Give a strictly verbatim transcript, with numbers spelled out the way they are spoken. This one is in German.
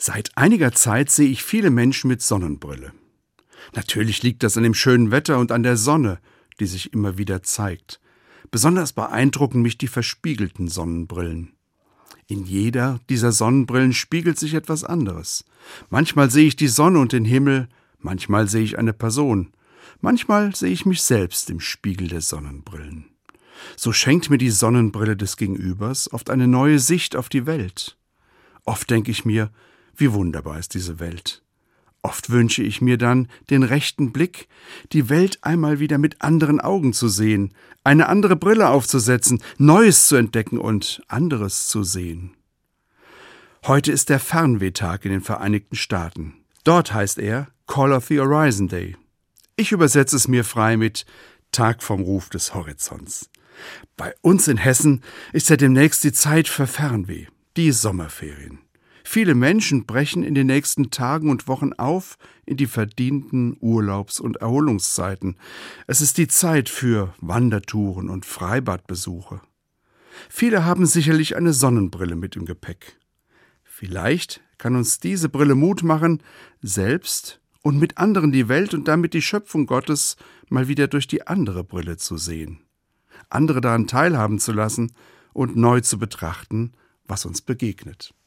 Seit einiger Zeit sehe ich viele Menschen mit Sonnenbrille. Natürlich liegt das an dem schönen Wetter und an der Sonne, die sich immer wieder zeigt. Besonders beeindrucken mich die verspiegelten Sonnenbrillen. In jeder dieser Sonnenbrillen spiegelt sich etwas anderes. Manchmal sehe ich die Sonne und den Himmel, manchmal sehe ich eine Person, manchmal sehe ich mich selbst im Spiegel der Sonnenbrillen. So schenkt mir die Sonnenbrille des Gegenübers oft eine neue Sicht auf die Welt. Oft denke ich mir, wie wunderbar ist diese Welt. Oft wünsche ich mir dann den rechten Blick, die Welt einmal wieder mit anderen Augen zu sehen, eine andere Brille aufzusetzen, Neues zu entdecken und anderes zu sehen. Heute ist der Fernwehtag in den Vereinigten Staaten. Dort heißt er Call of the Horizon Day. Ich übersetze es mir frei mit Tag vom Ruf des Horizonts. Bei uns in Hessen ist ja demnächst die Zeit für Fernweh, die Sommerferien. Viele Menschen brechen in den nächsten Tagen und Wochen auf in die verdienten Urlaubs- und Erholungszeiten. Es ist die Zeit für Wandertouren und Freibadbesuche. Viele haben sicherlich eine Sonnenbrille mit im Gepäck. Vielleicht kann uns diese Brille Mut machen, selbst und mit anderen die Welt und damit die Schöpfung Gottes mal wieder durch die andere Brille zu sehen, andere daran teilhaben zu lassen und neu zu betrachten, was uns begegnet.